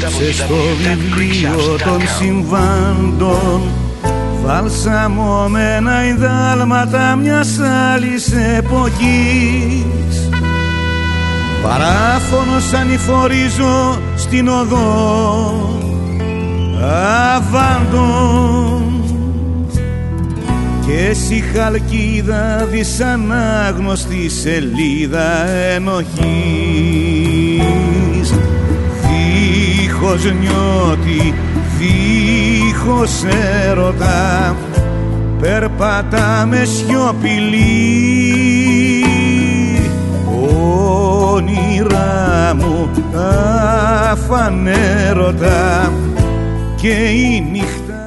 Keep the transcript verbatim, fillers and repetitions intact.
Έγραψε στο βιβλίο των συμβάντων βαλσαμωμένα ιδάλματα μιας άλλης εποχής. Παράφωνος ανηφορίζω στην οδό αβάντων και εσύ χαλκίδα δυσανάγνωστη σελίδα ενοχής. Δίχως νιώτη, δίχως έρωτα περπατάμε σιωπηλοί. Όνειρά μου αφανέρωτα και η νύχτα